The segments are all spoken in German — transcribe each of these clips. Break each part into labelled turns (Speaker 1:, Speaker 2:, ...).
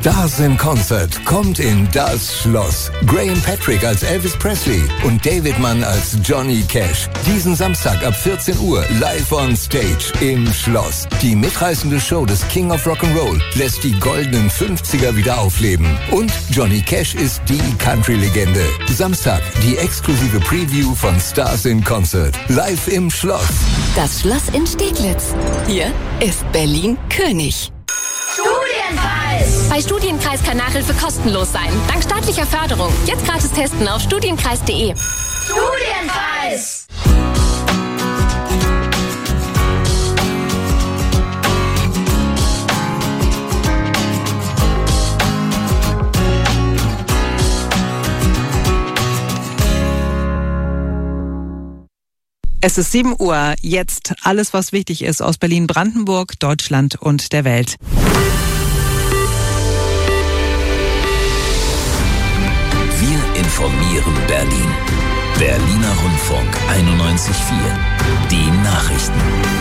Speaker 1: Stars in Concert kommt in das Schloss. Graham Patrick als Elvis Presley und David Mann als Johnny Cash. Diesen Samstag ab 14 Uhr live on stage im Schloss. Die mitreißende Show des King of Rock'n'Roll lässt die goldenen 50er wieder aufleben. Und Johnny Cash ist die Country-Legende. Samstag die exklusive Preview von Stars in Concert. Live im Schloss.
Speaker 2: Das Schloss in Steglitz. Hier ist Berlin König.
Speaker 3: Studienkreis!
Speaker 4: Bei Studienkreis kann Nachhilfe kostenlos sein. Dank staatlicher Förderung. Jetzt gratis testen auf studienkreis.de.
Speaker 3: Studienkreis!
Speaker 5: Es ist 7 Uhr. Jetzt alles, was wichtig ist aus Berlin-Brandenburg, Deutschland und der Welt.
Speaker 6: Wir informieren Berlin. Berliner Rundfunk 91.4. Die Nachrichten.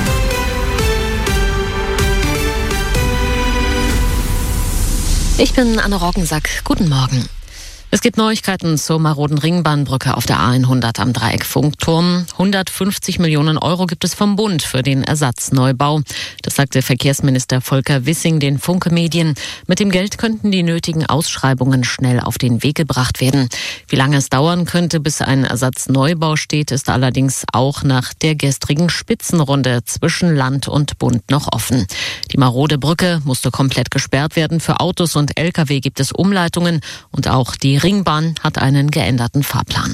Speaker 7: Ich bin Anne Roggensack. Guten Morgen. Es gibt Neuigkeiten zur maroden Ringbahnbrücke auf der A100 am Dreieck Funkturm. 150 Millionen Euro gibt es vom Bund für den Ersatzneubau. Das sagte Verkehrsminister Volker Wissing den Funke Medien. Mit dem Geld könnten die nötigen Ausschreibungen schnell auf den Weg gebracht werden. Wie lange es dauern könnte, bis ein Ersatzneubau steht, ist allerdings auch nach der gestrigen Spitzenrunde zwischen Land und Bund noch offen. Die marode Brücke musste komplett gesperrt werden. Für Autos und Lkw gibt es Umleitungen und auch die Ringbahn hat einen geänderten Fahrplan.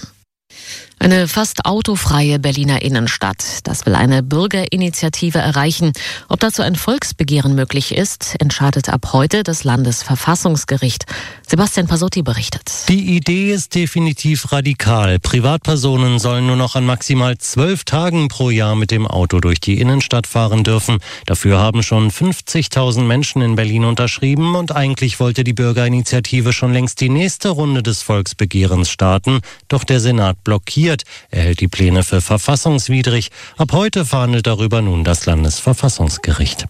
Speaker 7: Eine fast autofreie Berliner Innenstadt. Das will eine Bürgerinitiative erreichen. Ob dazu ein Volksbegehren möglich ist, entscheidet ab heute das Landesverfassungsgericht. Sebastian Pasotti berichtet.
Speaker 8: Die Idee ist definitiv radikal. Privatpersonen sollen nur noch an maximal 12 Tagen pro Jahr mit dem Auto durch die Innenstadt fahren dürfen. Dafür haben schon 50.000 Menschen in Berlin unterschrieben und eigentlich wollte die Bürgerinitiative schon längst die nächste Runde des Volksbegehrens starten. Doch der Senat blockiert. Er hält die Pläne für verfassungswidrig. Ab heute verhandelt darüber nun das Landesverfassungsgericht.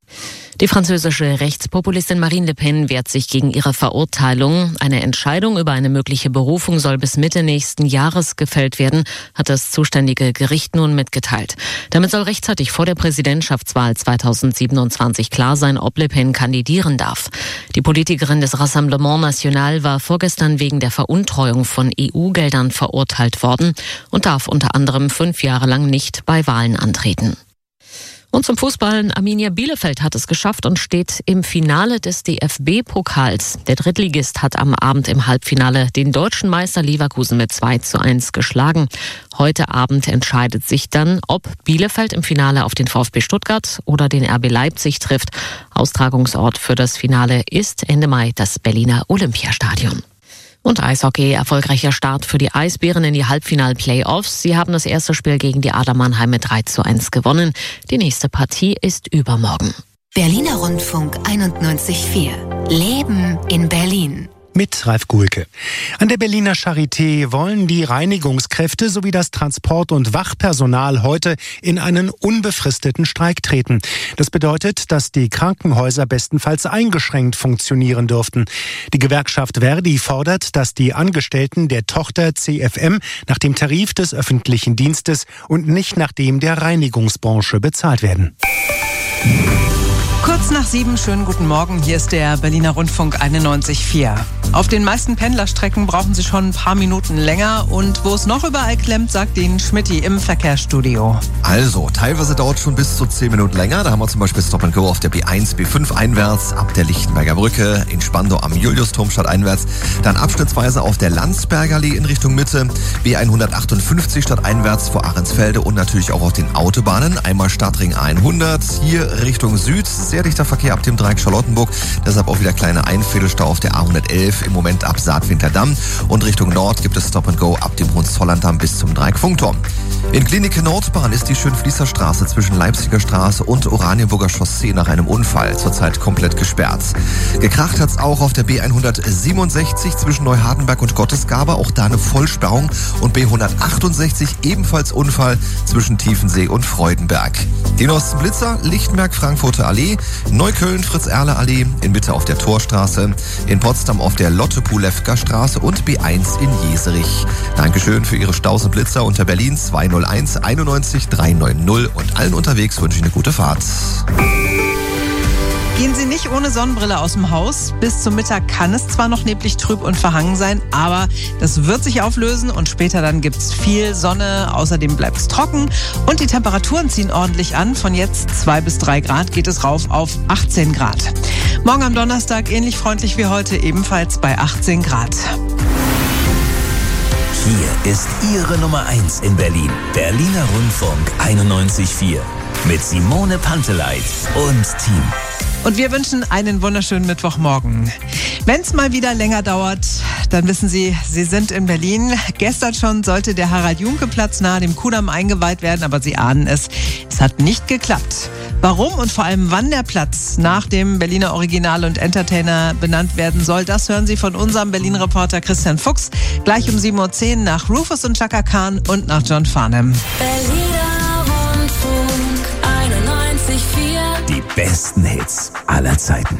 Speaker 7: Die französische Rechtspopulistin Marine Le Pen wehrt sich gegen ihre Verurteilung. Eine Entscheidung über eine mögliche Berufung soll bis Mitte nächsten Jahres gefällt werden, hat das zuständige Gericht nun mitgeteilt. Damit soll rechtzeitig vor der Präsidentschaftswahl 2027 klar sein, ob Le Pen kandidieren darf. Die Politikerin des Rassemblement National war vorgestern wegen der Veruntreuung von EU-Geldern verurteilt worden und darf unter anderem 5 Jahre lang nicht bei Wahlen antreten. Und zum Fußball. Arminia Bielefeld hat es geschafft und steht im Finale des DFB-Pokals. Der Drittligist hat am Abend im Halbfinale den deutschen Meister Leverkusen mit 2:1 geschlagen. Heute Abend entscheidet sich dann, ob Bielefeld im Finale auf den VfB Stuttgart oder den RB Leipzig trifft. Austragungsort für das Finale ist Ende Mai das Berliner Olympiastadion. Und Eishockey, erfolgreicher Start für die Eisbären in die Halbfinal-Playoffs. Sie haben das erste Spiel gegen die Adler Mannheim mit 3:1 gewonnen. Die nächste Partie ist übermorgen.
Speaker 2: Berliner Rundfunk 91.4. Leben in Berlin.
Speaker 9: Mit Ralf Guhlke. An der Berliner Charité wollen die Reinigungskräfte sowie das Transport- und Wachpersonal heute in einen unbefristeten Streik treten. Das bedeutet, dass die Krankenhäuser bestenfalls eingeschränkt funktionieren dürften. Die Gewerkschaft Verdi fordert, dass die Angestellten der Tochter CFM nach dem Tarif des öffentlichen Dienstes und nicht nach dem der Reinigungsbranche bezahlt werden.
Speaker 5: Kurz nach 7, schönen guten Morgen, hier ist der Berliner Rundfunk 91.4. Auf den meisten Pendlerstrecken brauchen Sie schon ein paar Minuten länger und wo es noch überall klemmt, sagt Ihnen Schmitty im Verkehrsstudio.
Speaker 10: Also, teilweise dauert schon bis zu 10 Minuten länger. Da haben wir zum Beispiel Stop and Go auf der B1, B5 einwärts, ab der Lichtenberger Brücke, in Spandau am Juliusturm statt einwärts, dann abschnittsweise auf der Landsbergallee in Richtung Mitte, B158 statt einwärts vor Ahrensfelde und natürlich auch auf den Autobahnen. Einmal Stadtring A100, hier Richtung Süd, sehr dichter Verkehr ab dem Dreieck Charlottenburg, deshalb auch wieder kleine Einviertelstau auf der A111, im Moment ab Saatwinterdamm und Richtung Nord gibt es Stop and Go ab dem Hohenzollerndamm bis zum Dreieck Funkturm. In Klinike Nordbahn ist die Schönfließerstraße zwischen Leipziger Straße und Oranienburger Chaussee nach einem Unfall zurzeit komplett gesperrt. Gekracht hat's auch auf der B167 zwischen Neuhardenberg und Gottesgabe, auch da eine Vollsperrung, und B168 ebenfalls Unfall zwischen Tiefensee und Freudenberg. Den Osten Blitzer, Lichtenberg, Frankfurter Allee, Allee, Neukölln Fritz-Erle-Allee, in Mitte auf der Torstraße, in Potsdam auf der Lotte-Pulewka-Straße und B1 in Jeserich. Dankeschön für Ihre Staus und Blitzer unter Berlin 201 91 390 und allen unterwegs wünsche ich eine gute Fahrt.
Speaker 5: Gehen Sie nicht ohne Sonnenbrille aus dem Haus. Bis zum Mittag kann es zwar noch neblig, trüb und verhangen sein, aber das wird sich auflösen und später dann gibt's viel Sonne. Außerdem bleibt es trocken und die Temperaturen ziehen ordentlich an. Von jetzt 2 bis 3 Grad geht es rauf auf 18 Grad. Morgen am Donnerstag ähnlich freundlich wie heute, ebenfalls bei 18 Grad.
Speaker 6: Hier ist Ihre Nummer 1 in Berlin. Berliner Rundfunk 91.4 mit Simone Panteleit und Team.
Speaker 5: Und wir wünschen einen wunderschönen Mittwochmorgen. Wenn es mal wieder länger dauert, dann wissen Sie, Sie sind in Berlin. Gestern schon sollte der Harald-Juhnke-Platz nahe dem Kudamm eingeweiht werden, aber Sie ahnen es, es hat nicht geklappt. Warum und vor allem wann der Platz nach dem Berliner Original und Entertainer benannt werden soll, das hören Sie von unserem Berlin-Reporter Christian Fuchs gleich um 7.10 Uhr nach Rufus und Chaka Khan und nach John Farnham.
Speaker 2: Berliner Rundfunk 91.4.
Speaker 6: Die besten Hits aller Zeiten.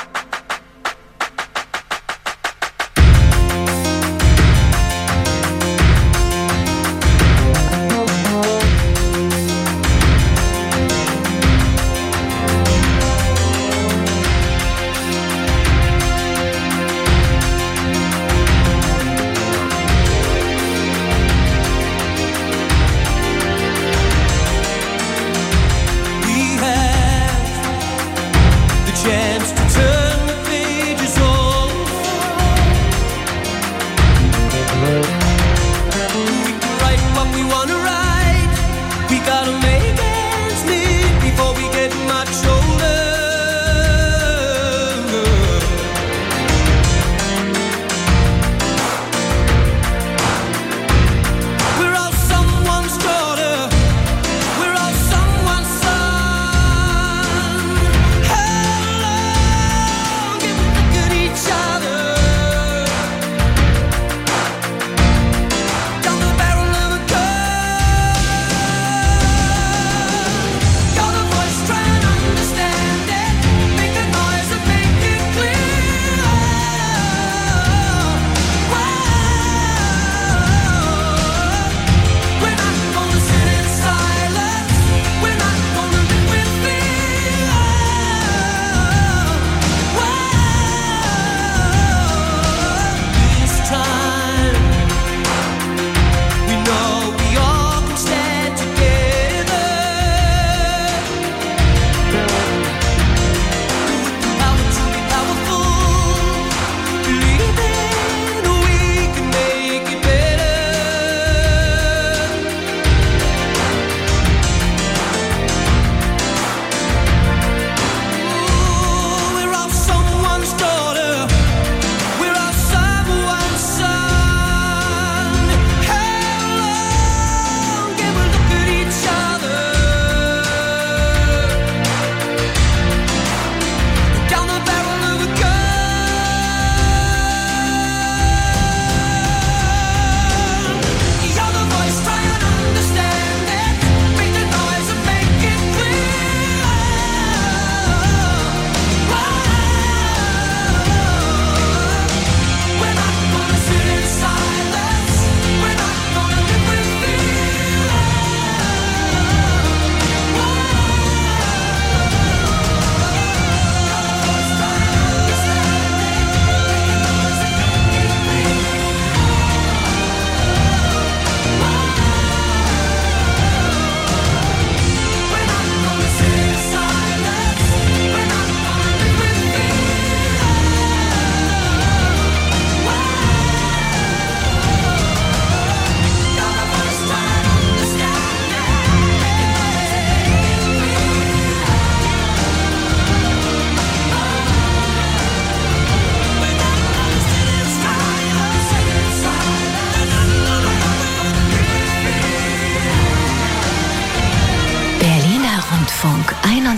Speaker 2: Rundfunk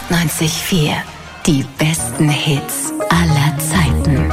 Speaker 2: 91.4. Die besten Hits aller Zeiten.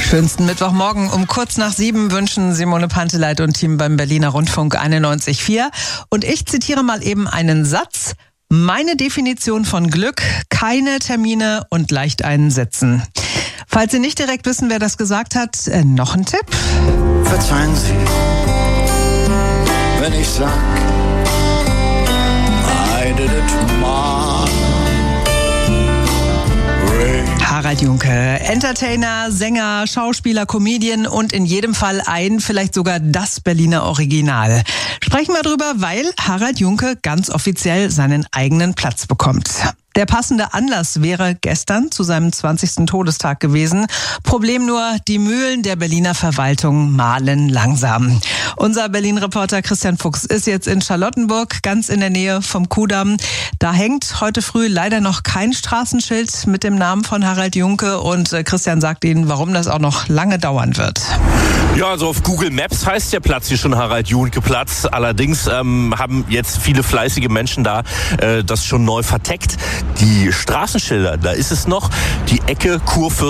Speaker 5: Schönsten Mittwochmorgen um kurz nach 7 wünschen Simone Panteleit und Team beim Berliner Rundfunk 91.4. Und ich zitiere mal eben einen Satz. Meine Definition von Glück, keine Termine und leicht einsetzen. Falls Sie nicht direkt wissen, wer das gesagt hat, noch ein Tipp.
Speaker 11: Verzeihen Sie, wenn ich sag, I did it my way.
Speaker 5: Harald Junke, Entertainer, Sänger, Schauspieler, Comedian und in jedem Fall vielleicht sogar das Berliner Original. Sprechen wir drüber, weil Harald Junke ganz offiziell seinen eigenen Platz bekommt. Der passende Anlass wäre gestern zu seinem 20. Todestag gewesen. Problem nur, die Mühlen der Berliner Verwaltung mahlen langsam. Unser Berlin-Reporter Christian Fuchs ist jetzt in Charlottenburg, ganz in der Nähe vom Kudamm. Da hängt heute früh leider noch kein Straßenschild mit dem Namen von Harald Junke und Christian sagt Ihnen, warum das auch noch lange dauern wird.
Speaker 12: Ja, also auf Google Maps heißt der Platz hier schon Harald Junke Platz. Allerdings haben jetzt viele fleißige Menschen da das schon neu verteckt. Die Straßenschilder, da ist es noch, die Ecke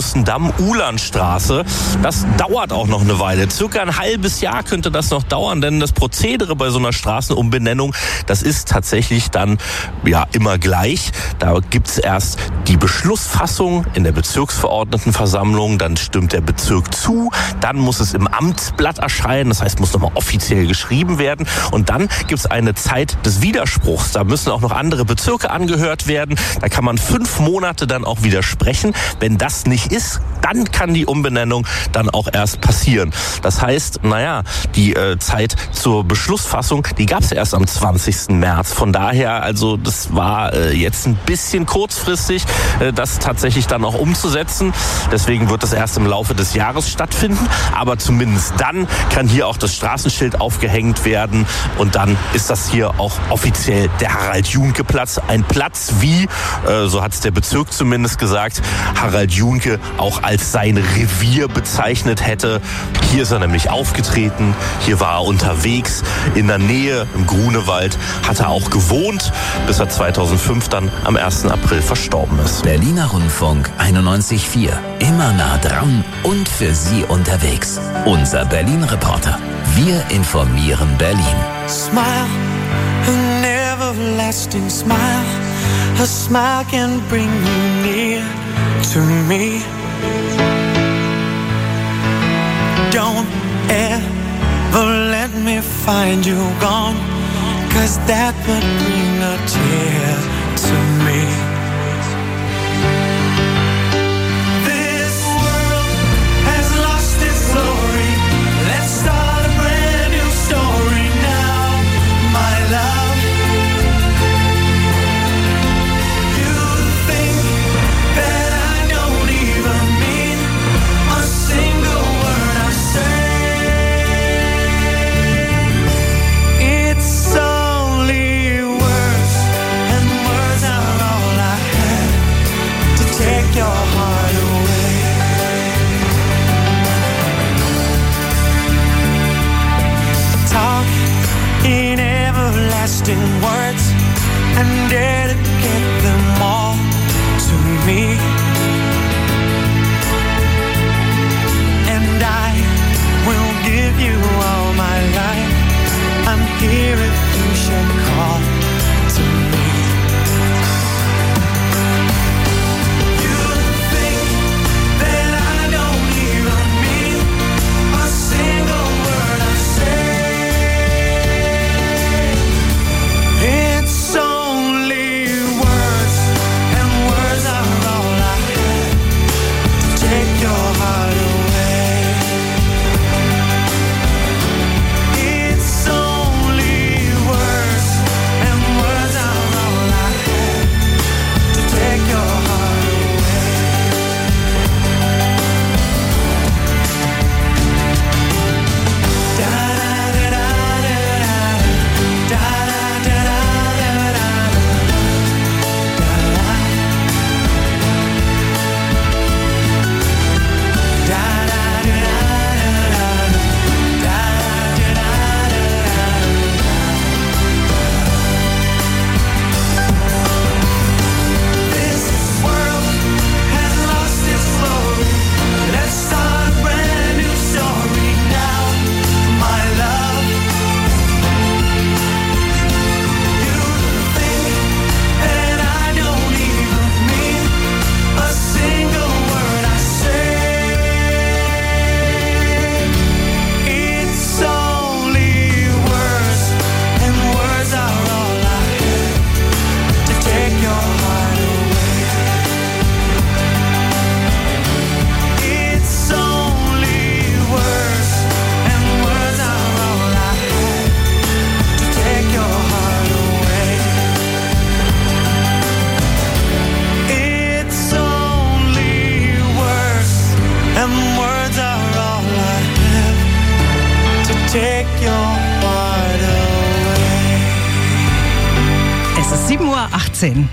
Speaker 12: Kurfürstendamm-Ulanstraße. Das dauert auch noch eine Weile. Circa ein halbes Jahr könnte das noch dauern, denn das Prozedere bei so einer Straßenumbenennung, das ist tatsächlich dann immer gleich. Da gibt's erst die Beschlussfassung in der Bezirksverordnetenversammlung, dann stimmt der Bezirk zu, dann muss es im Amtsblatt erscheinen, das heißt, muss nochmal offiziell geschrieben werden und dann gibt's eine Zeit des Widerspruchs. Da müssen auch noch andere Bezirke angehört werden. Da kann man 5 Monate dann auch widersprechen. Wenn das nicht ist, dann kann die Umbenennung dann auch erst passieren. Das heißt, die Zeit zur Beschlussfassung, die gab es erst am 20. März. Von daher, also das war jetzt ein bisschen kurzfristig, das tatsächlich dann auch umzusetzen. Deswegen wird das erst im Laufe des Jahres stattfinden. Aber zumindest dann kann hier auch das Straßenschild aufgehängt werden. Und dann ist das hier auch offiziell der Harald-Junke-Platz. Ein Platz wie, so hat es der Bezirk zumindest gesagt, Harald Junke auch als sein Revier bezeichnet hätte. Hier ist er nämlich aufgetreten, hier war er unterwegs, in der Nähe im Grunewald hat er auch gewohnt, bis er 2005 dann am 1. April verstorben ist.
Speaker 6: Berliner Rundfunk 91.4, immer nah dran und für Sie unterwegs. Unser Berlin-Reporter. Wir informieren Berlin.
Speaker 13: Smile, an everlasting smile. A smile can bring you near to me. Don't ever let me find you gone, 'cause that would bring a tear to me. This world has lost its glory. Let's start a brand new story now, my love. Words and dedicate them all to me, and I will give you all my life. I'm here if you should call to me. You think that I don't even mean a single word I say. It's only
Speaker 5: 7:18 Uhr.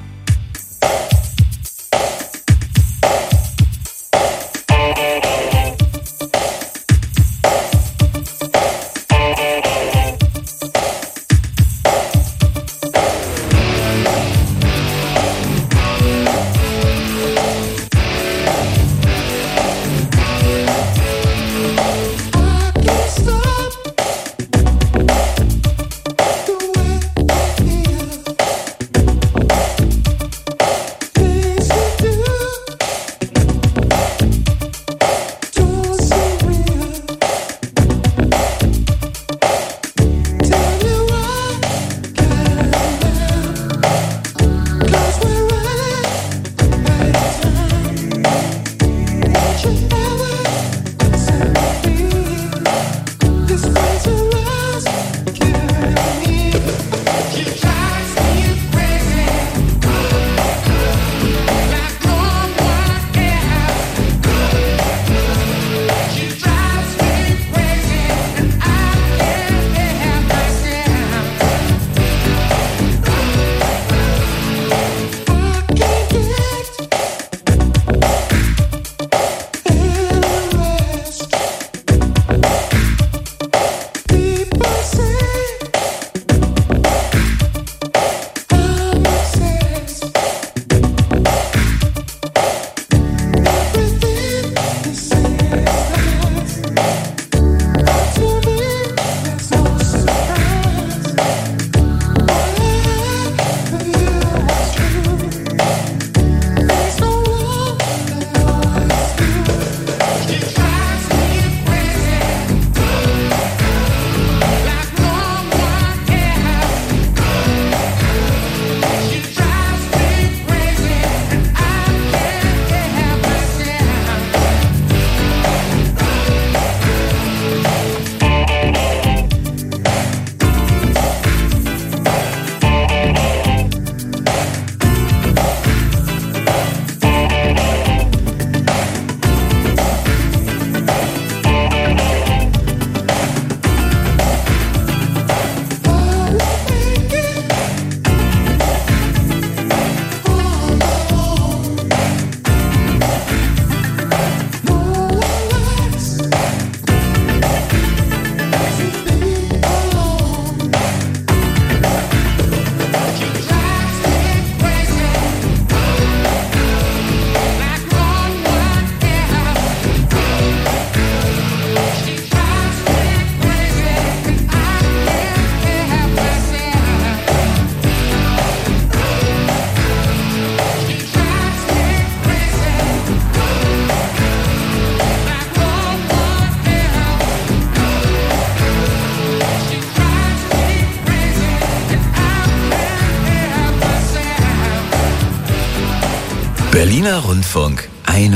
Speaker 6: Berliner Rundfunk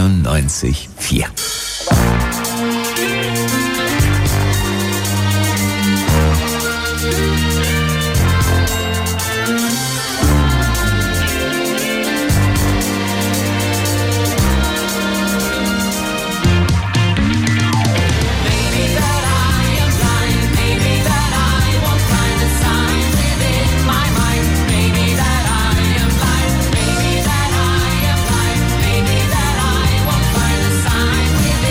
Speaker 6: 91,4.
Speaker 13: Maybe that I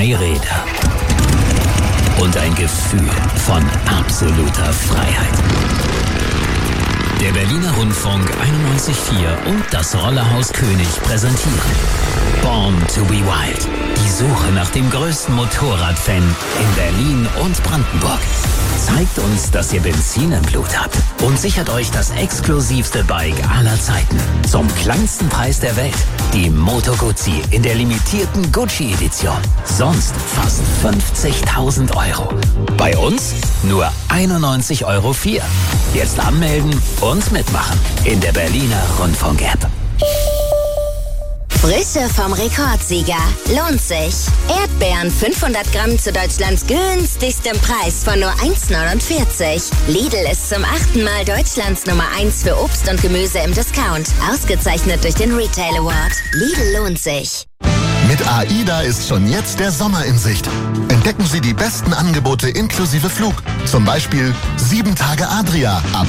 Speaker 6: Räder und ein Gefühl von absoluter Freiheit. Der Berliner Rundfunk 91.4 und das Rollerhaus König präsentieren Born to be Wild. Die Suche nach dem größten Motorradfan in Berlin und Brandenburg. Zeigt uns, dass ihr Benzin im Blut habt und sichert euch das exklusivste Bike aller Zeiten. Zum kleinsten Preis der Welt. Die Moto Guzzi in der limitierten Gucci-Edition. Sonst fast 50.000 €. Bei uns nur 91,04 €. Jetzt anmelden und mitmachen in der Berliner Rundfunk-App.
Speaker 14: Frische vom Rekordsieger. Lohnt sich. Erdbeeren 500 Gramm zu Deutschlands günstigstem Preis von nur 1,49. Lidl ist zum 8. Mal Deutschlands Nummer 1 für Obst und Gemüse im Discount. Ausgezeichnet durch den Retail Award. Lidl lohnt sich.
Speaker 15: Mit AIDA ist schon jetzt der Sommer in Sicht. Entdecken Sie die besten Angebote inklusive Flug. Zum Beispiel 7 Tage Adria ab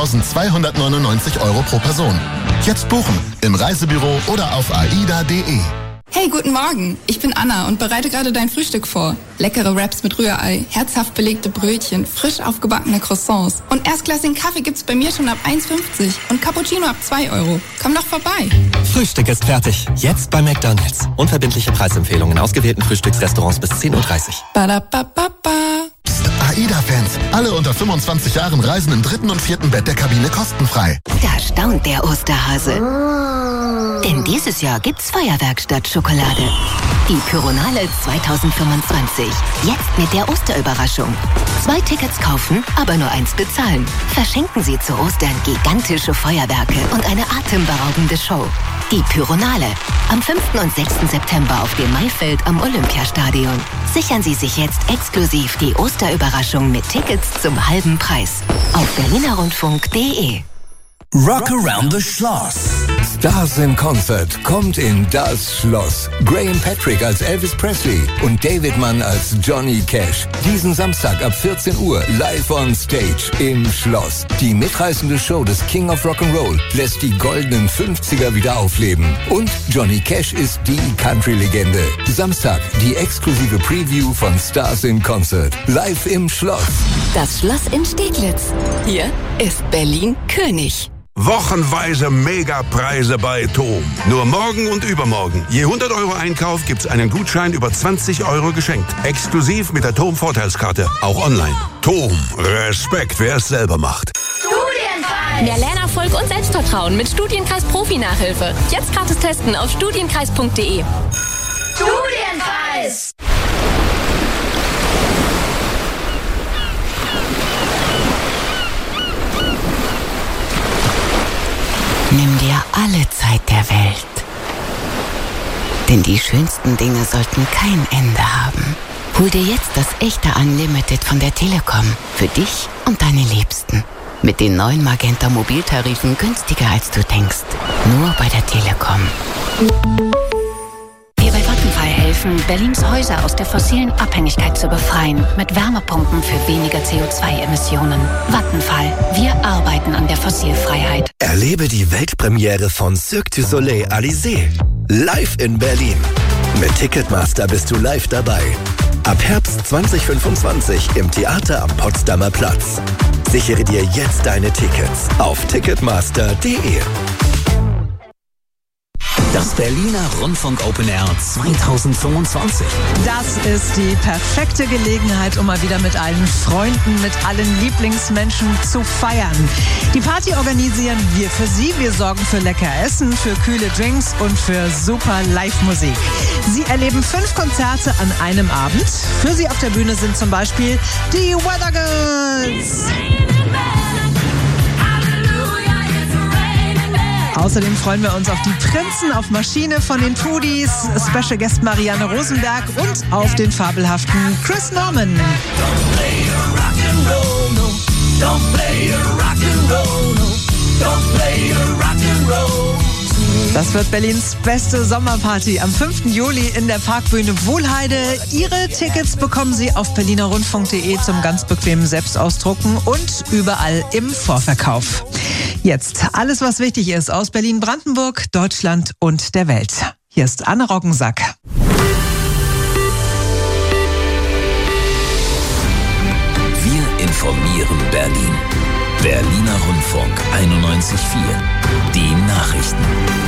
Speaker 15: 1.299 € pro Person. Jetzt buchen im Reisebüro oder auf aida.de.
Speaker 16: Hey, guten Morgen. Ich bin Anna und bereite gerade dein Frühstück vor. Leckere Wraps mit Rührei, herzhaft belegte Brötchen, frisch aufgebackene Croissants. Und erstklassigen Kaffee gibt's bei mir schon ab 1,50 und Cappuccino ab 2 €. Komm doch vorbei.
Speaker 17: Frühstück ist fertig. Jetzt bei McDonald's. Unverbindliche Preisempfehlungen in ausgewählten Frühstücksrestaurants bis 10:30 Uhr.
Speaker 16: Badabababa.
Speaker 15: AIDA-Fans, alle unter 25 Jahren reisen im 3. und 4. Bett der Kabine kostenfrei.
Speaker 14: Da staunt der Osterhase. Denn dieses Jahr gibt's Feuerwerk statt Schokolade. Die Pyronale 2025. Jetzt mit der Osterüberraschung. 2 Tickets kaufen, aber nur 1 bezahlen. Verschenken Sie zu Ostern gigantische Feuerwerke und eine atemberaubende Show. Die Pyronale. Am 5. und 6. September auf dem Maifeld am Olympiastadion. Sichern Sie sich jetzt exklusiv die Osterüberraschung mit Tickets zum halben Preis. Auf berlinerrundfunk.de.
Speaker 1: Rock Around the Schloss. Stars in Concert kommt in das Schloss. Graham Patrick als Elvis Presley und David Mann als Johnny Cash. Diesen Samstag ab 14 Uhr live on stage im Schloss. Die mitreißende Show des King of Rock'n'Roll lässt die goldenen 50er wieder aufleben. Und Johnny Cash ist die Country-Legende. Samstag die exklusive Preview von Stars in Concert. Live im Schloss.
Speaker 2: Das Schloss in Steglitz. Hier ist Berlin König.
Speaker 18: Wochenweise Megapreise bei TOM. Nur morgen und übermorgen. Je 100 € Einkauf gibt's einen Gutschein über 20 € geschenkt. Exklusiv mit der TOM Vorteilskarte. Auch online. TOM. Respekt, wer es selber macht.
Speaker 4: Studienpreis. Mehr Lernerfolg und Selbstvertrauen mit Studienkreis Profi-Nachhilfe. Jetzt gratis testen auf studienkreis.de.
Speaker 3: Studienpreis.
Speaker 19: Nimm dir alle Zeit der Welt. Denn die schönsten Dinge sollten kein Ende haben. Hol dir jetzt das echte Unlimited von der Telekom. Für dich und deine Liebsten. Mit den neuen Magenta Mobiltarifen günstiger als du denkst. Nur bei der Telekom.
Speaker 20: Wir bei Vattenfall helfen, Berlins Häuser aus der fossilen Abhängigkeit zu befreien. Mit Wärmepumpen für weniger CO2-Emissionen. Vattenfall. Wir arbeiten an der Fossilfreiheit.
Speaker 17: Erlebe die Weltpremiere von Cirque du Soleil Alizé. Live in Berlin. Mit Ticketmaster bist du live dabei. Ab Herbst 2025 im Theater am Potsdamer Platz. Sichere dir jetzt deine Tickets auf ticketmaster.de.
Speaker 6: Das Berliner Rundfunk Open Air 2025.
Speaker 5: Das ist die perfekte Gelegenheit, um mal wieder mit allen Freunden, mit allen Lieblingsmenschen zu feiern. Die Party organisieren wir für Sie. Wir sorgen für lecker Essen, für kühle Drinks und für super Live-Musik. Sie erleben 5 Konzerte an einem Abend. Für Sie auf der Bühne sind zum Beispiel die Weather Girls. Außerdem freuen wir uns auf die Prinzen auf Maschine von den Toodies, Special Guest Marianne Rosenberg und auf den fabelhaften Chris Norman. Das wird Berlins beste Sommerparty am 5. Juli in der Parkbühne Wohlheide. Ihre Tickets bekommen Sie auf berlinerrundfunk.de zum ganz bequemen Selbstausdrucken und überall im Vorverkauf. Jetzt alles, was wichtig ist aus Berlin, Brandenburg, Deutschland und der Welt. Hier ist Anne Roggensack.
Speaker 6: präsentieren Berlin. Berliner Rundfunk 91.4. Die Nachrichten.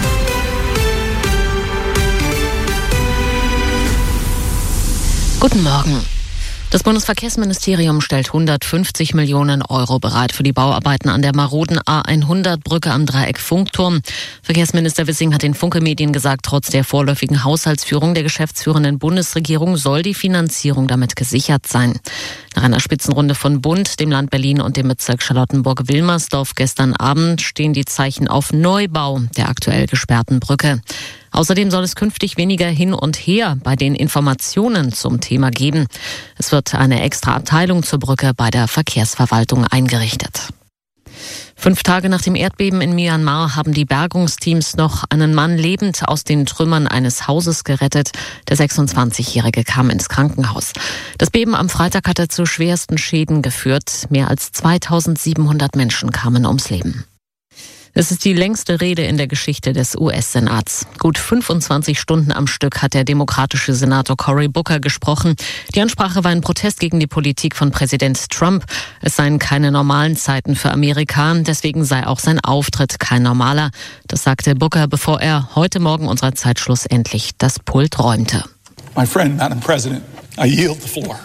Speaker 7: Guten Morgen. Das Bundesverkehrsministerium stellt 150 Millionen Euro bereit für die Bauarbeiten an der maroden A100-Brücke am Dreieck Funkturm. Verkehrsminister Wissing hat den Funke-Medien gesagt, trotz der vorläufigen Haushaltsführung der geschäftsführenden Bundesregierung soll die Finanzierung damit gesichert sein. Nach einer Spitzenrunde von Bund, dem Land Berlin und dem Bezirk Charlottenburg-Wilmersdorf gestern Abend stehen die Zeichen auf Neubau der aktuell gesperrten Brücke. Außerdem soll es künftig weniger Hin und Her bei den Informationen zum Thema geben. Es wird eine extra Abteilung zur Brücke bei der Verkehrsverwaltung eingerichtet. 5 Tage nach dem Erdbeben in Myanmar haben die Bergungsteams noch einen Mann lebend aus den Trümmern eines Hauses gerettet. Der 26-Jährige kam ins Krankenhaus. Das Beben am Freitag hatte zu schwersten Schäden geführt. Mehr als 2700 Menschen kamen ums Leben. Es ist die längste Rede in der Geschichte des US-Senats. Gut 25 Stunden am Stück hat der demokratische Senator Cory Booker gesprochen. Die Ansprache war ein Protest gegen die Politik von Präsident Trump. Es seien keine normalen Zeiten für Amerika, deswegen sei auch sein Auftritt kein normaler. Das sagte Booker, bevor er heute Morgen unserer Zeit schlussendlich das Pult räumte.
Speaker 11: My friend, Madam President, I yield the floor.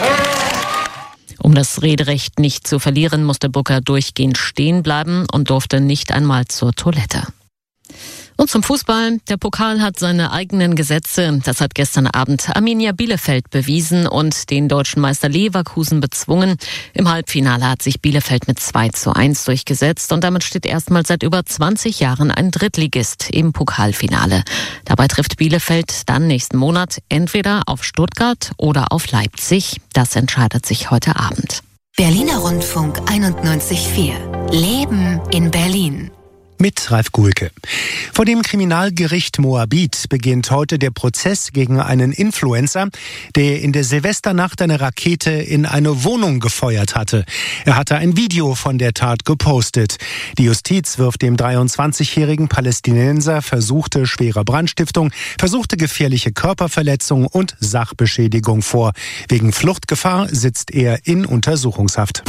Speaker 7: Um das Rederecht nicht zu verlieren, musste Booker durchgehend stehen bleiben und durfte nicht einmal zur Toilette. Und zum Fußball. Der Pokal hat seine eigenen Gesetze. Das hat gestern Abend Arminia Bielefeld bewiesen und den deutschen Meister Leverkusen bezwungen. Im Halbfinale hat sich Bielefeld mit 2:1 durchgesetzt und damit steht erstmals seit über 20 Jahren ein Drittligist im Pokalfinale. Dabei trifft Bielefeld dann nächsten Monat entweder auf Stuttgart oder auf Leipzig. Das entscheidet sich heute Abend.
Speaker 14: Berliner Rundfunk 91.4. Leben in Berlin.
Speaker 9: Mit Ralf Guhlke. Vor dem Kriminalgericht Moabit beginnt heute der Prozess gegen einen Influencer, der in der Silvesternacht eine Rakete in eine Wohnung gefeuert hatte. Er hatte ein Video von der Tat gepostet. Die Justiz wirft dem 23-jährigen Palästinenser versuchte schwere Brandstiftung, versuchte gefährliche Körperverletzung und Sachbeschädigung vor. Wegen Fluchtgefahr sitzt er in Untersuchungshaft.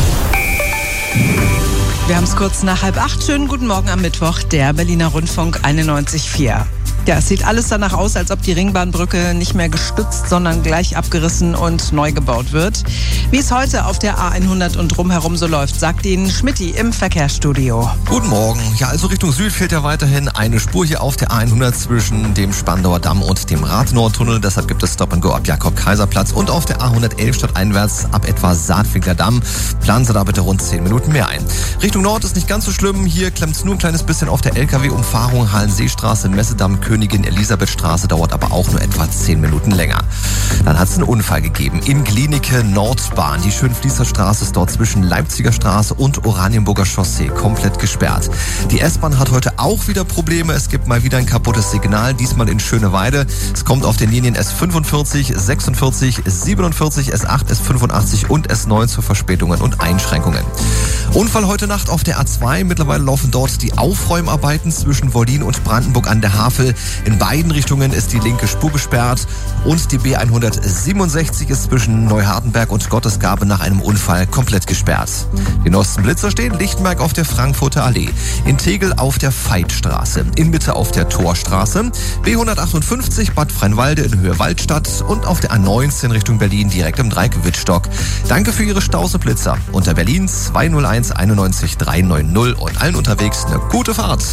Speaker 5: Wir haben es kurz nach 7:30. Schönen guten Morgen am Mittwoch, der Berliner Rundfunk 91.4. Ja, es sieht alles danach aus, als ob die Ringbahnbrücke nicht mehr gestützt, sondern gleich abgerissen und neu gebaut wird. Wie es heute auf der A100 und drumherum so läuft, sagt Ihnen Schmitty im Verkehrsstudio.
Speaker 10: Guten Morgen. Ja, also Richtung Süd fehlt ja weiterhin eine Spur hier auf der A100 zwischen dem Spandauer Damm und dem Rathenower-Tunnel. Deshalb gibt es Stop and Go ab Jakob-Kaiser-Platz und auf der A111 stadteinwärts ab etwa Saatwinkler Damm. Planen Sie da bitte rund 10 Minuten mehr ein. Richtung Nord ist nicht ganz so schlimm. Hier klemmt es nur ein kleines bisschen auf der LKW-Umfahrung Hallenseestraße, Messedamm, Königin Elisabethstraße, dauert aber auch nur etwa 10 Minuten länger. Dann hat es einen Unfall gegeben in Glienicke Nordbahn. Die Schönfließerstraße ist dort zwischen Leipziger Straße und Oranienburger Chaussee komplett gesperrt. Die S-Bahn hat heute auch wieder Probleme. Es gibt mal wieder ein kaputtes Signal, diesmal in Schöneweide. Es kommt auf den Linien S45, 46, 47, S8, S85 und S9 zu Verspätungen und Einschränkungen. Unfall heute Nacht auf der A2. Mittlerweile laufen dort die Aufräumarbeiten zwischen Wollin und Brandenburg an der Havel. In beiden Richtungen ist die linke Spur gesperrt und die B167 ist zwischen Neuhardenberg und Gottesgabe nach einem Unfall komplett gesperrt. Die neuesten Blitzer stehen Lichtenberg auf der Frankfurter Allee, in Tegel auf der Veitstraße, in Mitte auf der Torstraße, B158 Bad Freienwalde in Höhe Waldstadt und auf der A19 Richtung Berlin direkt im Dreieck Wittstock. Danke für Ihre Staus und Blitzer. Unter Berlin 201 91 390 und allen unterwegs eine gute Fahrt.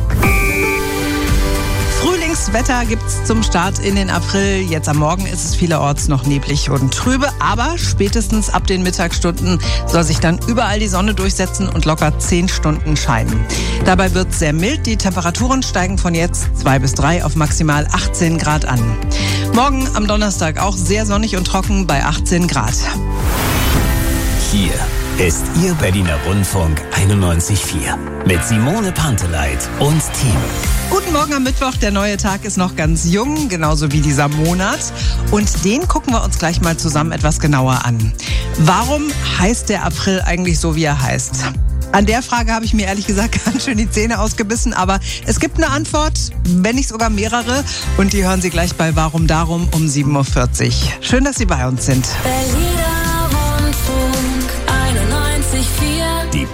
Speaker 5: Frühlingswetter gibt's zum Start in den April. Jetzt am Morgen ist es vielerorts noch neblig und trübe, aber spätestens ab den Mittagsstunden soll sich dann überall die Sonne durchsetzen und locker 10 Stunden scheinen. Dabei wird es sehr mild. Die Temperaturen steigen von jetzt 2 bis 3 auf maximal 18 Grad an. Morgen am Donnerstag auch sehr sonnig und trocken bei 18 Grad.
Speaker 6: Hier ist Ihr Berliner Rundfunk 91.4 mit Simone Panteleit und Team.
Speaker 5: Guten Morgen am Mittwoch. Der neue Tag ist noch ganz jung, genauso wie dieser Monat. Und den gucken wir uns gleich mal zusammen etwas genauer an. Warum heißt der April eigentlich so, wie er heißt? An der Frage habe ich mir ehrlich gesagt ganz schön die Zähne ausgebissen, aber es gibt eine Antwort, wenn nicht sogar mehrere. Und die hören Sie gleich bei Warum Darum um 7:40 Uhr. Schön, dass Sie bei uns sind.
Speaker 13: Berliner Rundfunk 91.4.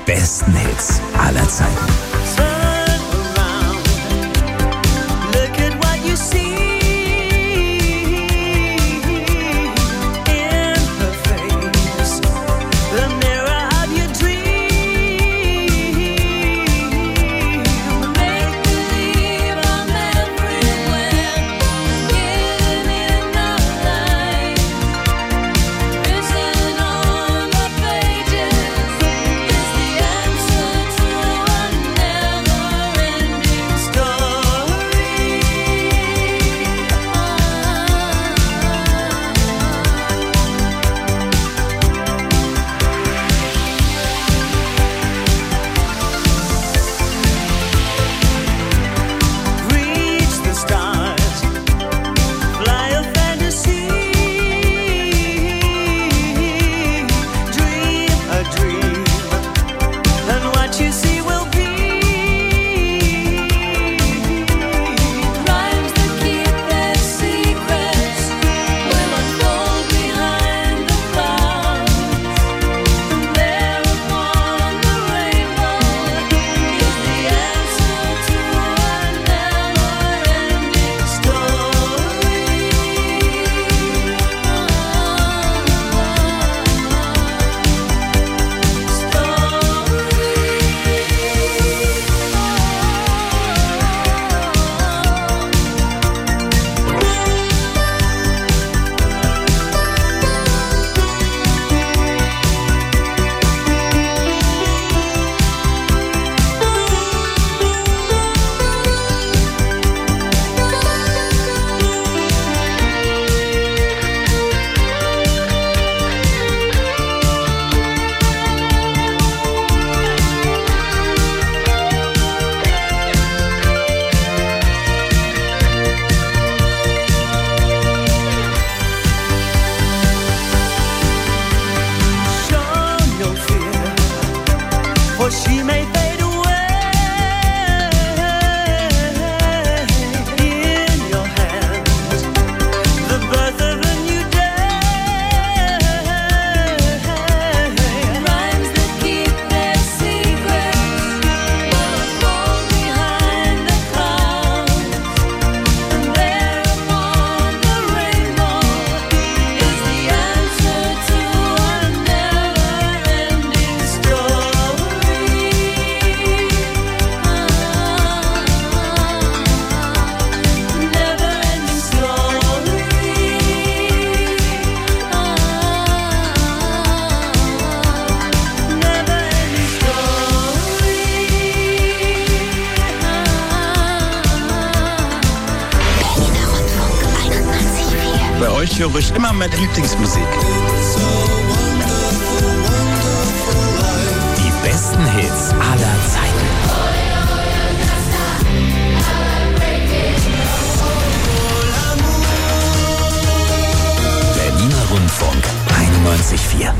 Speaker 6: besten Hits aller Zeiten.
Speaker 21: Höre ich immer meine Lieblingsmusik.
Speaker 6: Die besten Hits aller Zeiten. Berliner Rundfunk 91,4.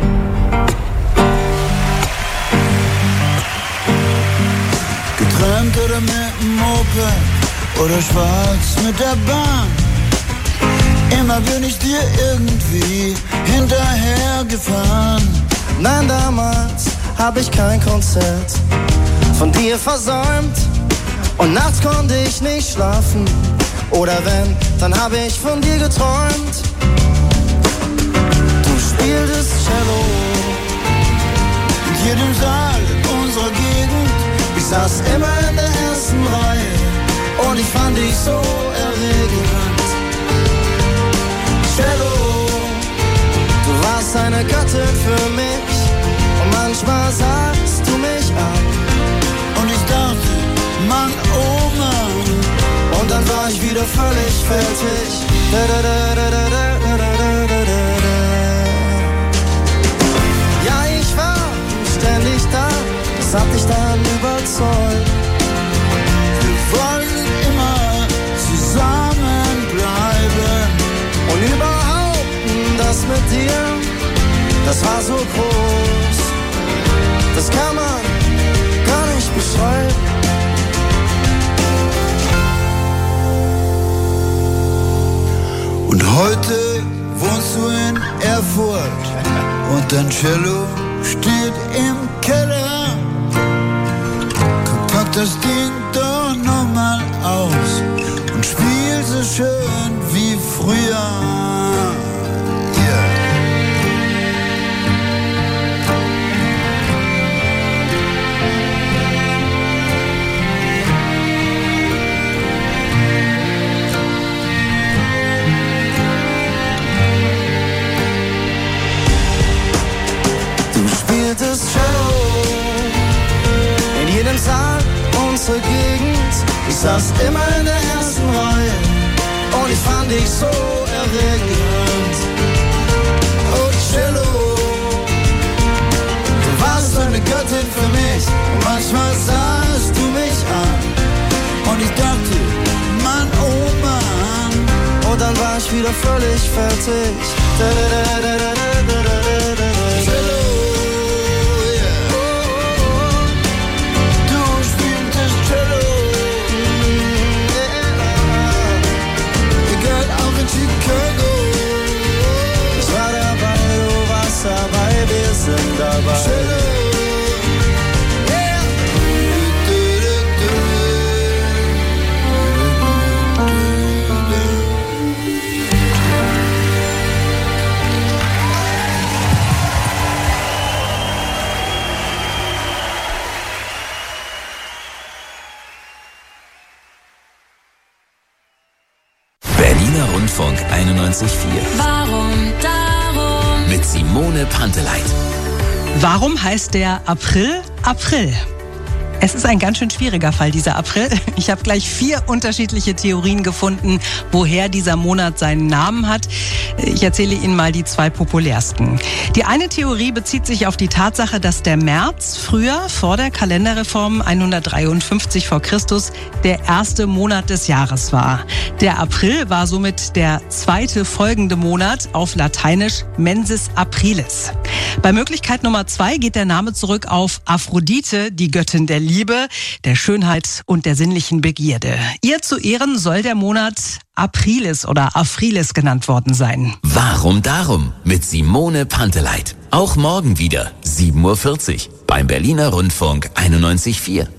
Speaker 22: Geträumt oder mit dem Moped oder schwarz mit der Bahn. Immer bin ich dir irgendwie hinterhergefahren.
Speaker 23: Nein, damals hab ich kein Konzert von dir versäumt. Und nachts konnte ich nicht schlafen. Oder wenn, dann hab ich von dir geträumt. Du spieltest Cello
Speaker 22: in jedem Saal unserer Gegend. Ich saß immer in der ersten Reihe und ich fand dich so erregend.
Speaker 23: Cello, du warst eine Gattin für mich und manchmal sahst du mich an.
Speaker 22: Und ich dachte, Mann, oh Mann.
Speaker 23: Und dann war ich wieder völlig fertig. Ja, ich war ständig da, das hat dich dann überzeugt.
Speaker 22: Wir wollen immer zusammenbleiben.
Speaker 23: Und überhaupt, das mit dir, das war so groß. Das kann man gar nicht beschreiben.
Speaker 22: Und heute wohnst du in Erfurt und dein Cello steht im Keller.
Speaker 23: unsere Gegend. Ich saß immer in der ersten Reihe und ich fand dich so erregend. Oh Cello, du warst eine Göttin für mich und manchmal sahst du mich an und ich dachte, Mann, oh Mann, und dann war ich wieder völlig fertig. Cello, yeah. Du spieltest Cello, yeah. Egal, auch in Chicago. Ich war dabei, du warst dabei, wir sind dabei. Cello.
Speaker 6: Berliner Rundfunk 91.4.
Speaker 2: Warum darum?
Speaker 6: Mit Simone Panteleit.
Speaker 5: Warum heißt der April April? Es ist ein ganz schön schwieriger Fall, dieser April. Ich habe gleich 4 unterschiedliche Theorien gefunden, woher dieser Monat seinen Namen hat. Ich erzähle Ihnen mal die 2 populärsten. Die eine Theorie bezieht sich auf die Tatsache, dass der März früher, vor der Kalenderreform 153 vor Christus, der erste Monat des Jahres war. Der April war somit der zweite folgende Monat, auf Lateinisch Mensis Aprilis. Bei Möglichkeit Nummer 2 geht der Name zurück auf Aphrodite, die Göttin der Liebe, der Schönheit und der sinnlichen Begierde. Ihr zu Ehren soll der Monat Aprilis oder Aphrilis genannt worden sein.
Speaker 6: Warum darum? Mit Simone Panteleit. Auch morgen wieder 7.40 Uhr beim Berliner Rundfunk 91.4.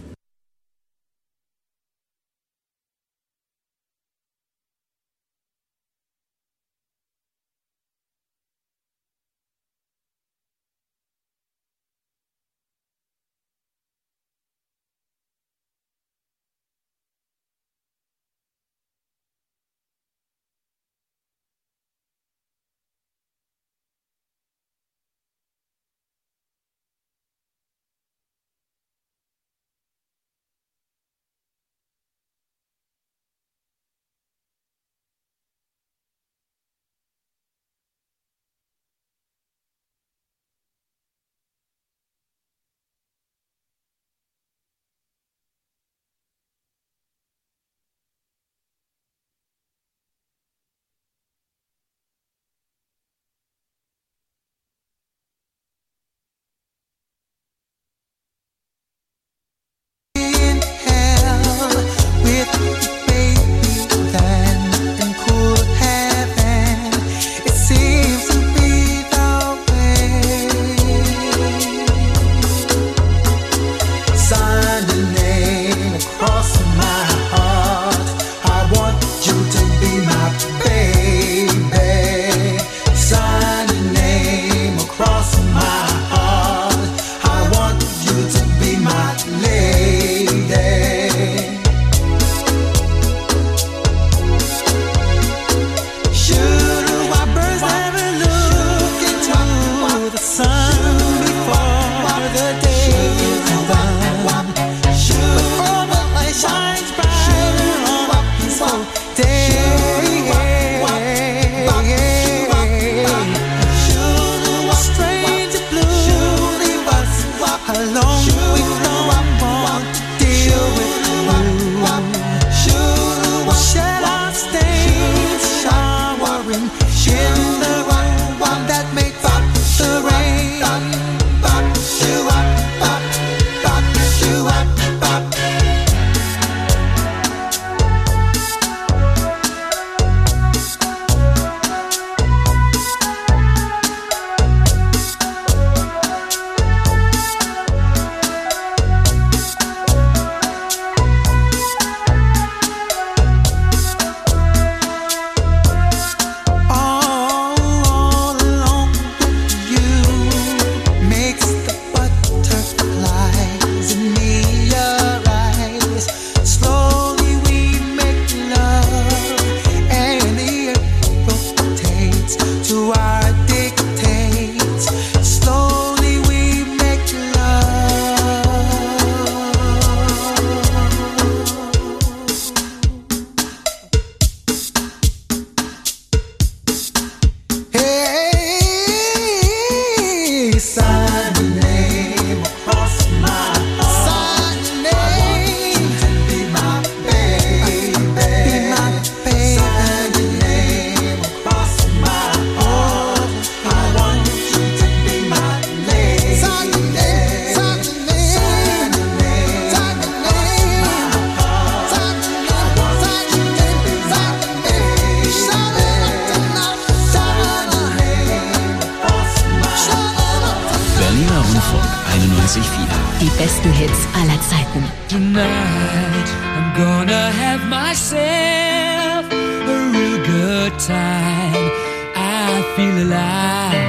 Speaker 8: tonight I'm gonna have myself a real good time. I feel alive,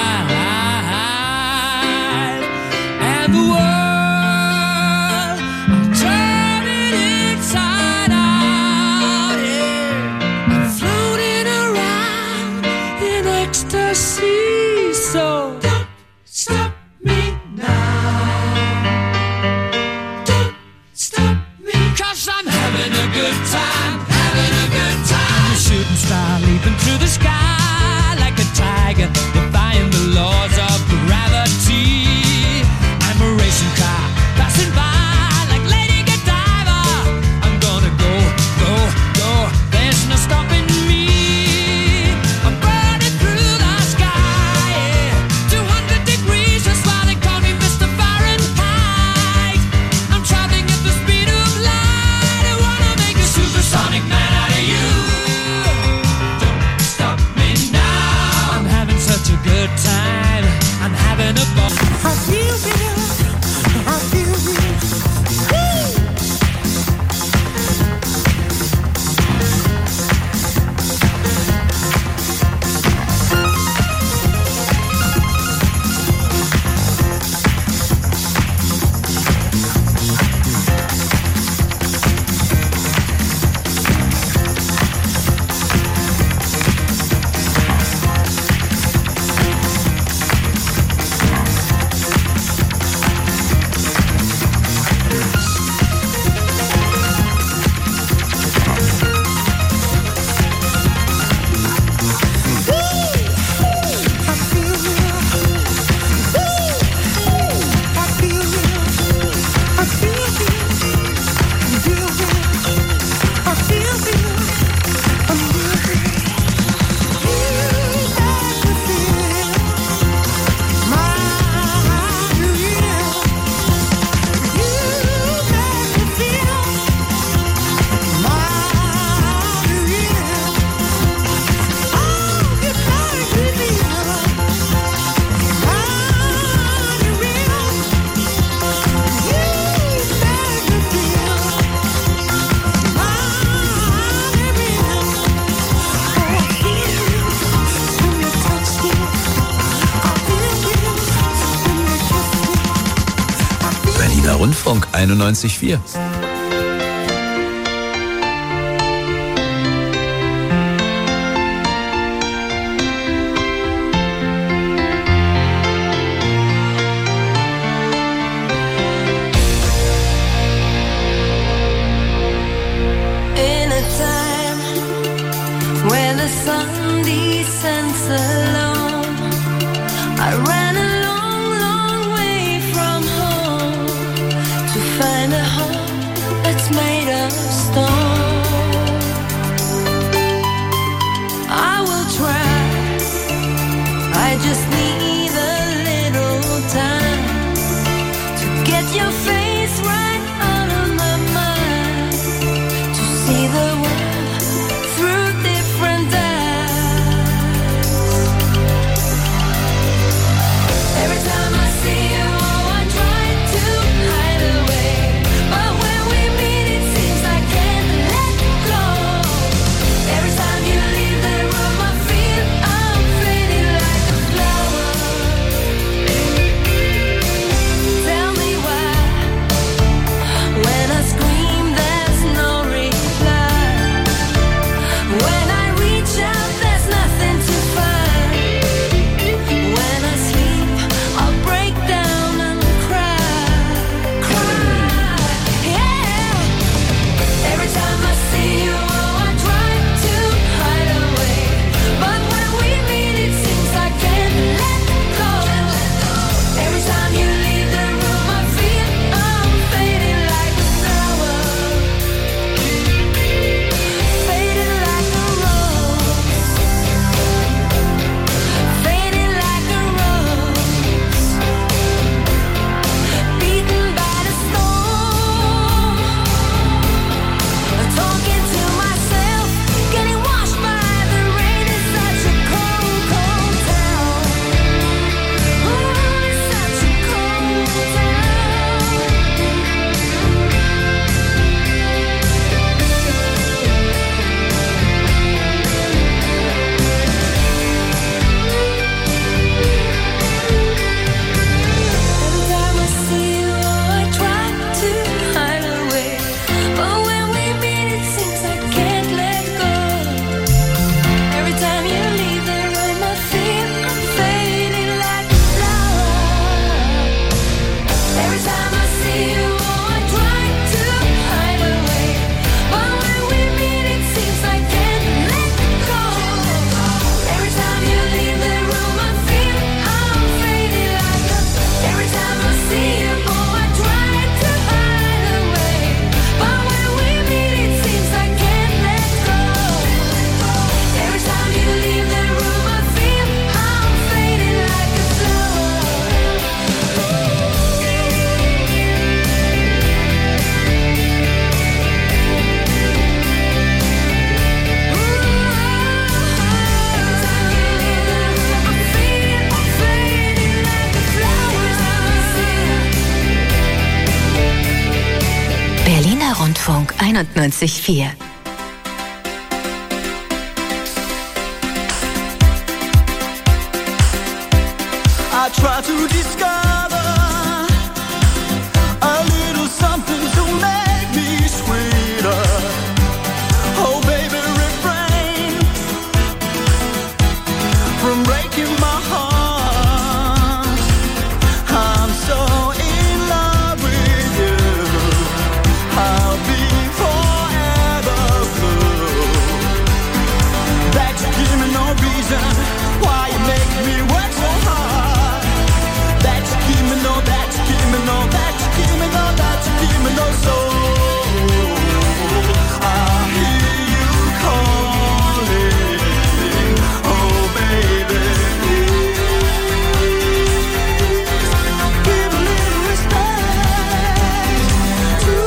Speaker 8: and the world, I'm turning inside out, yeah. I'm floating around in ecstasy, so don't stop me now. Don't stop me, 'cause I'm having a good time, having a good time. A shooting star leaping through the sky like a tiger, defying the laws of gravity. I'm a racing car passing by like Lady Godiva. I'm gonna go, go, go. There's no stopping me. I'm burning through the sky, yeah. 200 degrees, that's why they call me Mr. Fahrenheit. I'm traveling at the speed of light. I wanna make a supersonic man out of you. Don't stop me now. I'm having such a good time. I'm having a ball. I feel good. I feel good.
Speaker 12: Rundfunk 91,4.
Speaker 16: In a time where the sun descends alone, I ran a long, long way from home to find a home that's made of stone. I will try, I just need a little time to get your face right out of my mind, to see the world through different eyes.
Speaker 14: 91,4.
Speaker 22: I try to discover a little something to make me sweeter. Oh baby, refrain from breaking my heart. I'm so in love with you. I'll be forever blue. That you give me no reason why you make me work so hard. That you give me no, that you give me no, that you give me no, that you give me no soul. I hear you calling, oh baby. Give a little respect to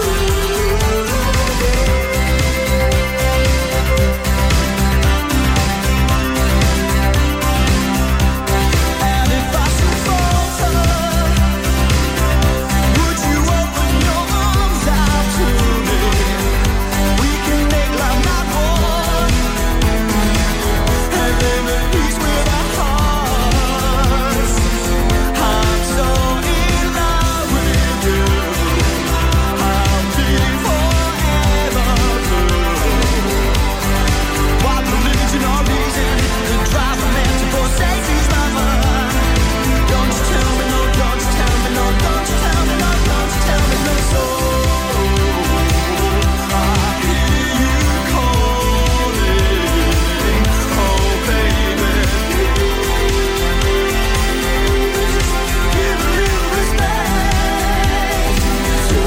Speaker 22: And if I should falter, would you open your arms out to me? We can make love not war, and live in peace with our hearts. I'm so in love with you. I'll be forever blue. What religion or reason could drive a man to forsake his lover? Don't you tell me no, don't you tell me no, don't you tell me no, don't you tell me no soul. I hear you calling, oh baby. Give a little respect to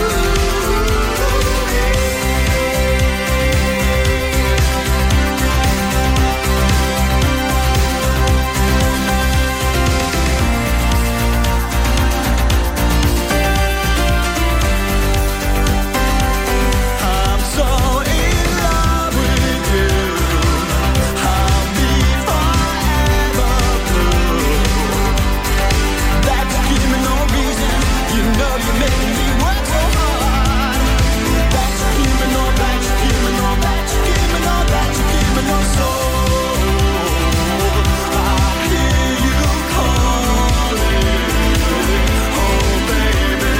Speaker 22: I'm so in love with you. I'll be forever blue. That you give me no reason. You know you're making me work so hard. That you give me no, that you give me no, that you give me no, that you give me no soul. I hear you calling, oh baby.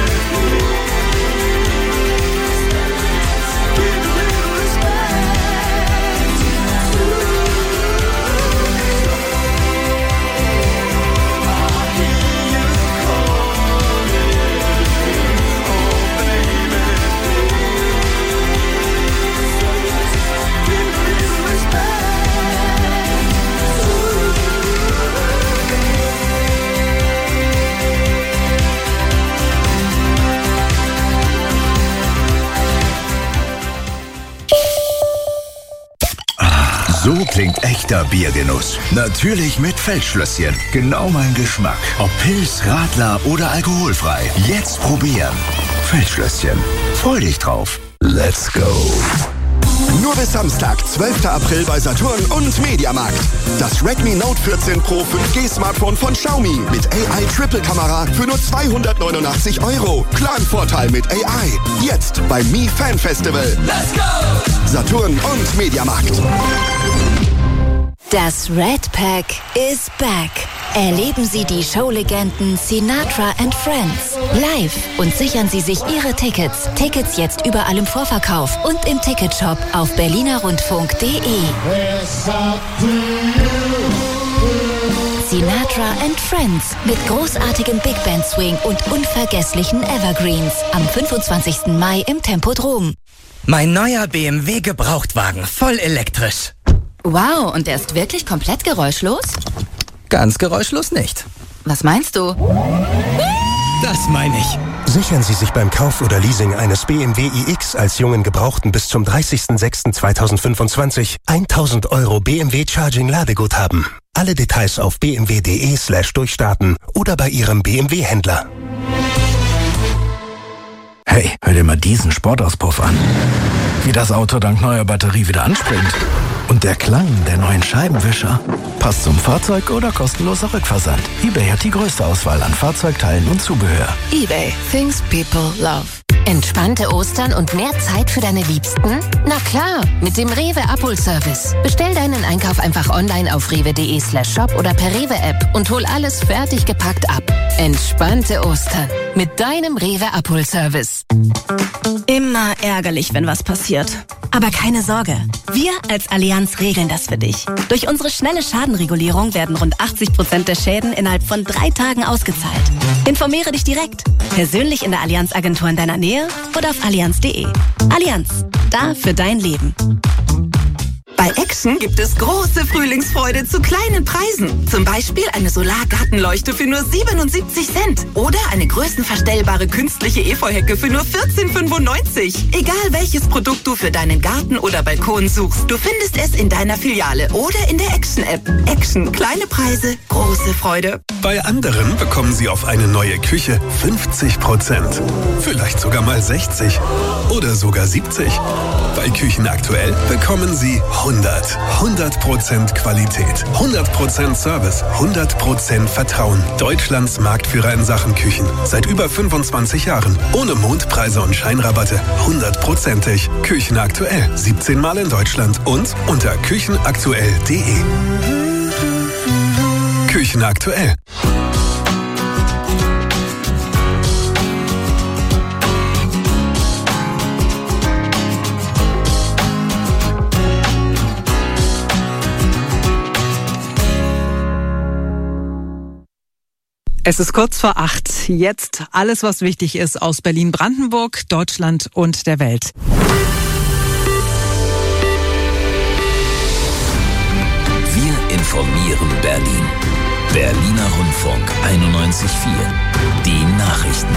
Speaker 22: Give a little respect to I hear you calling, oh baby. Give a little respect
Speaker 17: So klingt echter Biergenuss. Natürlich mit Feldschlösschen. Genau mein Geschmack. Ob Pils, Radler oder alkoholfrei. Jetzt probieren. Feldschlösschen. Freu dich drauf. Let's go.
Speaker 1: Nur bis Samstag, 12. April bei Saturn und Mediamarkt. Das Redmi Note 14 Pro 5G Smartphone von Xiaomi mit AI-Triple-Kamera für nur 289 €. Planvorteil mit AI. Jetzt beim Mi Fan Festival. Let's go! Saturn und Mediamarkt.
Speaker 14: Das Red Pack is back. Erleben Sie die Showlegenden Sinatra and Friends live und sichern Sie sich Ihre Tickets. Tickets jetzt überall im Vorverkauf und im Ticketshop auf berlinerrundfunk.de. Sinatra and Friends mit großartigem Big Band Swing und unvergesslichen Evergreens am 25. Mai im Tempodrom.
Speaker 12: Mein neuer BMW Gebrauchtwagen, voll elektrisch.
Speaker 15: Wow, und der ist wirklich komplett geräuschlos?
Speaker 12: Ganz geräuschlos nicht.
Speaker 15: Was meinst du?
Speaker 12: Das meine ich.
Speaker 24: Sichern Sie sich beim Kauf oder Leasing eines BMW iX als jungen Gebrauchten bis zum 30.06.2025 1.000 € BMW Charging Ladeguthaben. Alle Details auf bmw.de/durchstarten oder bei Ihrem BMW-Händler.
Speaker 25: Hey, hör dir mal diesen Sportauspuff an. Wie das Auto dank neuer Batterie wieder anspringt. Und der Klang der neuen Scheibenwischer. Passt zum Fahrzeug oder kostenloser Rückversand. eBay hat die größte Auswahl an Fahrzeugteilen und Zubehör.
Speaker 15: eBay. Things people love.
Speaker 14: Entspannte Ostern und mehr Zeit für deine Liebsten? Na klar, mit dem Rewe Abholservice. Bestell deinen Einkauf einfach online auf rewe.de/shop oder per Rewe-App und hol alles fertig gepackt ab. Entspannte Ostern mit deinem Rewe Abholservice.
Speaker 3: Immer ärgerlich, wenn was passiert. Aber keine Sorge, wir als Allianz regeln das für dich. Durch unsere schnelle Schadenregulierung werden rund 80% der Schäden innerhalb von 3 Tagen ausgezahlt. Informiere dich direkt, persönlich in der Allianz-Agentur in deiner Nähe oder auf allianz.de. Allianz, da für dein Leben.
Speaker 4: Bei Action gibt es große Frühlingsfreude zu kleinen Preisen. Zum Beispiel eine Solargartenleuchte für nur 77 Cent. Oder eine größenverstellbare künstliche Efeuhecke für nur 14,95. Egal welches Produkt du für deinen Garten oder Balkon suchst, du findest es in deiner Filiale oder in der Action-App. Action, kleine Preise, große Freude.
Speaker 18: Bei anderen bekommen Sie auf eine neue Küche 50%. Vielleicht sogar mal 60 oder sogar 70. Bei Küchen aktuell bekommen Sie 100% Qualität, 100% Service, 100% Vertrauen. Deutschlands Marktführer in Sachen Küchen. Seit über 25 Jahren. Ohne Mondpreise und Scheinrabatte. 100%ig. Küchen aktuell. 17 Mal in Deutschland und unter küchenaktuell.de. Küchen aktuell.
Speaker 5: Es ist kurz vor 8. Jetzt alles, was wichtig ist aus Berlin-Brandenburg, Deutschland und der Welt.
Speaker 6: Wir informieren Berlin. Berliner Rundfunk 91.4. Die Nachrichten.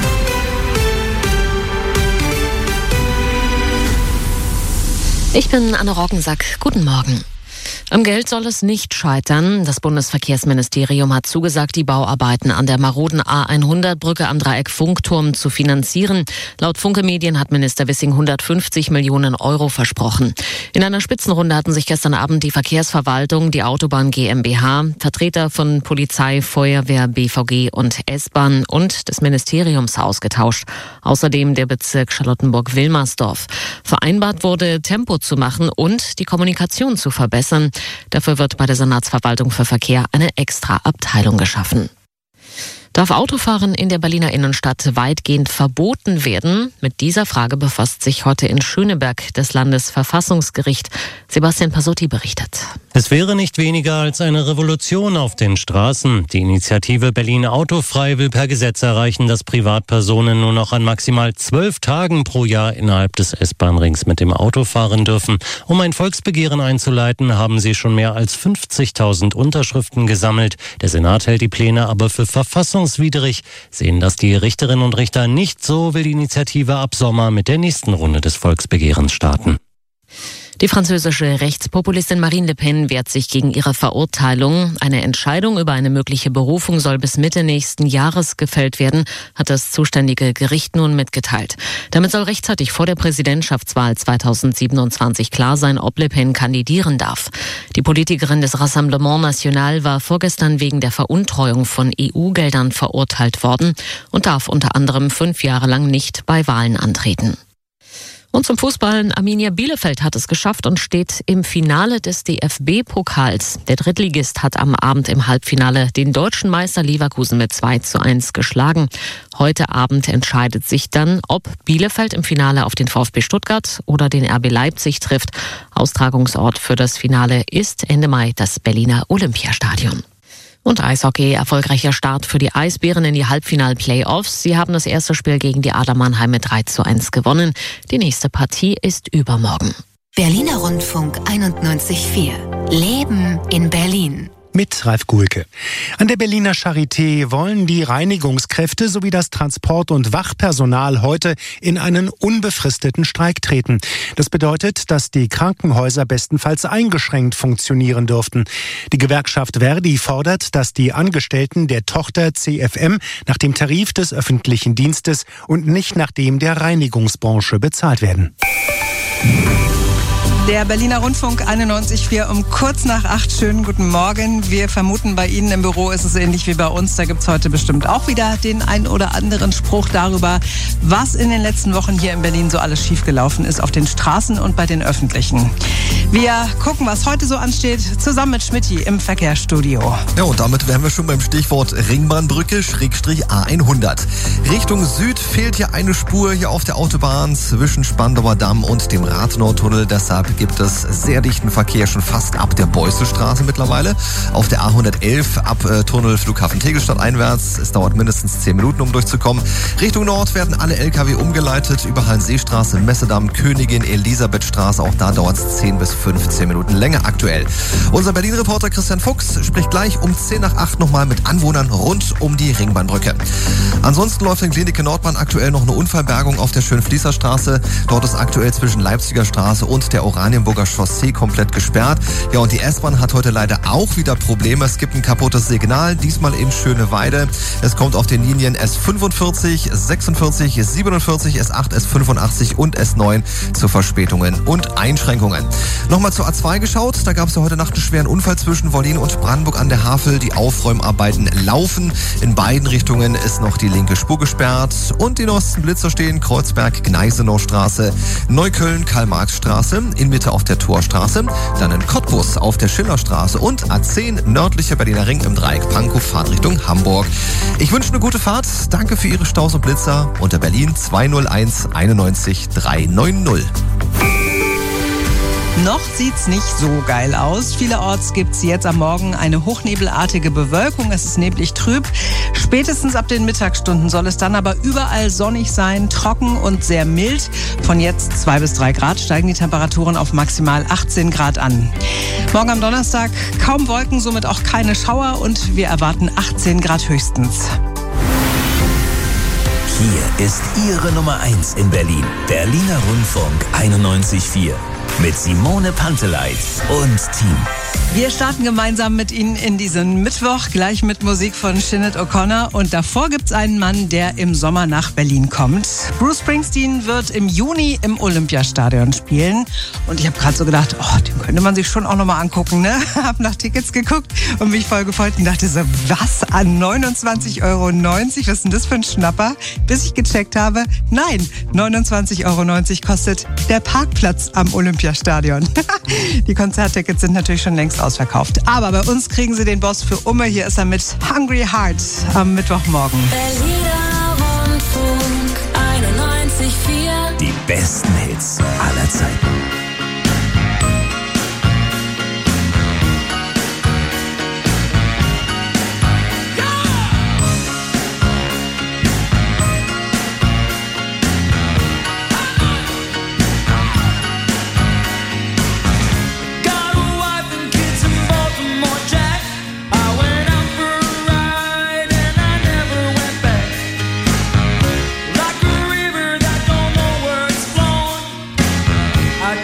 Speaker 7: Ich bin Anne Roggensack. Guten Morgen. Am Geld soll es nicht scheitern. Das Bundesverkehrsministerium hat zugesagt, die Bauarbeiten an der maroden A100-Brücke am Dreieck Funkturm zu finanzieren. Laut Funke Medien hat Minister Wissing 150 Millionen Euro versprochen. In einer Spitzenrunde hatten sich gestern Abend die Verkehrsverwaltung, die Autobahn GmbH, Vertreter von Polizei, Feuerwehr, BVG und S-Bahn und des Ministeriums ausgetauscht. Außerdem der Bezirk Charlottenburg-Wilmersdorf. Vereinbart wurde, Tempo zu machen und die Kommunikation zu verbessern. Dafür wird bei der Senatsverwaltung für Verkehr eine extra Abteilung geschaffen. Darf Autofahren in der Berliner Innenstadt weitgehend verboten werden? Mit dieser Frage befasst sich heute in Schöneberg das Landesverfassungsgericht. Sebastian Pasotti berichtet.
Speaker 19: Es wäre nicht weniger als eine Revolution auf den Straßen. Die Initiative Berlin Autofrei will per Gesetz erreichen, dass Privatpersonen nur noch an maximal 12 Tagen pro Jahr innerhalb des S-Bahn-Rings mit dem Auto fahren dürfen. Um ein Volksbegehren einzuleiten, haben sie schon mehr als 50.000 Unterschriften gesammelt. Der Senat hält die Pläne aber für verfassungswidrig. Sehen das die Richterinnen und Richter nicht so, will die Initiative ab Sommer mit der nächsten Runde des Volksbegehrens starten.
Speaker 7: Die französische Rechtspopulistin Marine Le Pen wehrt sich gegen ihre Verurteilung. Eine Entscheidung über eine mögliche Berufung soll bis Mitte nächsten Jahres gefällt werden, hat das zuständige Gericht nun mitgeteilt. Damit soll rechtzeitig vor der Präsidentschaftswahl 2027 klar sein, ob Le Pen kandidieren darf. Die Politikerin des Rassemblement National war vorgestern wegen der Veruntreuung von EU-Geldern verurteilt worden und darf unter anderem 5 Jahre lang nicht bei Wahlen antreten. Und zum Fußball. Arminia Bielefeld hat es geschafft und steht im Finale des DFB-Pokals. Der Drittligist hat am Abend im Halbfinale den deutschen Meister Leverkusen mit 2:1 geschlagen. Heute Abend entscheidet sich dann, ob Bielefeld im Finale auf den VfB Stuttgart oder den RB Leipzig trifft. Austragungsort für das Finale ist Ende Mai das Berliner Olympiastadion. Und Eishockey, erfolgreicher Start für die Eisbären in die Halbfinal-Playoffs. Sie haben das erste Spiel gegen die Adler Mannheim mit 3:1 gewonnen. Die nächste Partie ist übermorgen.
Speaker 14: Berliner Rundfunk 91.4. Leben in Berlin.
Speaker 9: Mit Ralf Guhlke. An der Berliner Charité wollen die Reinigungskräfte sowie das Transport- und Wachpersonal heute in einen unbefristeten Streik treten. Das bedeutet, dass die Krankenhäuser bestenfalls eingeschränkt funktionieren dürften. Die Gewerkschaft Verdi fordert, dass die Angestellten der Tochter CFM nach dem Tarif des öffentlichen Dienstes und nicht nach dem der Reinigungsbranche bezahlt werden.
Speaker 5: Der Berliner Rundfunk 91.4 um kurz nach 8. Schönen guten Morgen. Wir vermuten, bei Ihnen im Büro ist es ähnlich wie bei uns. Da gibt es heute bestimmt auch wieder den ein oder anderen Spruch darüber, was in den letzten Wochen hier in Berlin so alles schiefgelaufen ist auf den Straßen und bei den Öffentlichen. Wir gucken, was heute so ansteht, zusammen mit Schmitty im Verkehrsstudio.
Speaker 10: Ja, und damit wären wir schon beim Stichwort Ringbahnbrücke /A100. Richtung Süd fehlt hier eine Spur hier auf der Autobahn zwischen Spandauer Damm und dem Rathenow-Tunnel. Deshalb gibt es sehr dichten Verkehr schon fast ab der Beusselstraße mittlerweile. Auf der A111 ab Tunnel Flughafen Tegelstadt einwärts. Es dauert mindestens 10 Minuten, um durchzukommen. Richtung Nord werden alle LKW umgeleitet. Über Hallenseestraße, Messedamm, Königin, Elisabethstraße. Auch da dauert es 10 bis 15 Minuten länger aktuell. Unser Berlin-Reporter Christian Fuchs spricht gleich um 10 nach 8 nochmal mit Anwohnern rund um die Ringbahnbrücke. Ansonsten läuft in Klinike Nordbahn aktuell noch eine Unfallbergung auf der Schönfließerstraße. Dort ist aktuell zwischen Leipziger Straße und der Oranienburger Chaussee komplett gesperrt. Ja, und die S-Bahn hat heute leider auch wieder Probleme. Es gibt ein kaputtes Signal, diesmal in Schöneweide. Es kommt auf den Linien S45, 46, 47, S8, S85 und S9 zu Verspätungen und Einschränkungen. Nochmal zur A2 geschaut. Da gab es ja heute Nacht einen schweren Unfall zwischen Wollin und Brandenburg an der Havel. Die Aufräumarbeiten laufen. In beiden Richtungen ist noch die linke Spur gesperrt. Und die neuesten Blitzer stehen Kreuzberg-Gneisenau-Straße, Neukölln-Karl-Marx-Straße, in Mitte auf der Torstraße, dann in Cottbus auf der Schillerstraße und A10 nördlicher Berliner Ring im Dreieck Pankow, Fahrtrichtung Hamburg. Ich wünsche eine gute Fahrt. Danke für Ihre Staus und Blitzer unter Berlin 201 91 390.
Speaker 5: Noch sieht's nicht so geil aus. Vielerorts gibt's jetzt am Morgen eine hochnebelartige Bewölkung. Es ist neblig trüb. Spätestens ab den Mittagsstunden soll es dann aber überall sonnig sein, trocken und sehr mild. Von jetzt 2 bis 3 Grad steigen die Temperaturen auf maximal 18 Grad an. Morgen am Donnerstag kaum Wolken, somit auch keine Schauer und wir erwarten 18 Grad höchstens.
Speaker 6: Hier ist Ihre Nummer 1 in Berlin. Berliner Rundfunk 91.4. Mit Simone Panteleit und Team.
Speaker 5: Wir starten gemeinsam mit Ihnen in diesen Mittwoch, gleich mit Musik von Sinead O'Connor. Und davor gibt's einen Mann, der im Sommer nach Berlin kommt. Bruce Springsteen wird im Juni im Olympiastadion spielen. Und ich habe gerade so gedacht, den könnte man sich schon auch nochmal angucken, ne? Hab nach Tickets geguckt und mich voll gefreut und dachte so, was, an 29,90 €? Was ist denn das für ein Schnapper? Bis ich gecheckt habe, nein, 29,90 € kostet der Parkplatz am Olympiastadion. Die Konzerttickets sind natürlich schon längst ausverkauft. Aber bei uns kriegen Sie den Boss für Umme. Hier ist er mit Hungry Heart am Mittwochmorgen.
Speaker 16: Berliner Rundfunk 91.4.
Speaker 6: Die besten Hits aller Zeiten.
Speaker 16: I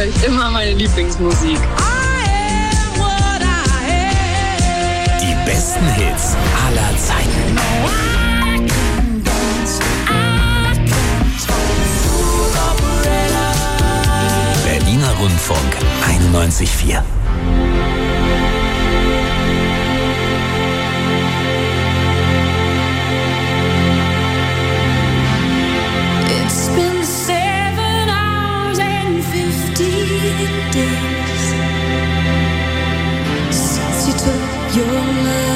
Speaker 11: höre ich immer meine Lieblingsmusik.
Speaker 6: Die besten Hits aller Zeiten. Berliner Rundfunk 91,4.
Speaker 16: It's been 7 hours and 15 days since you took your love.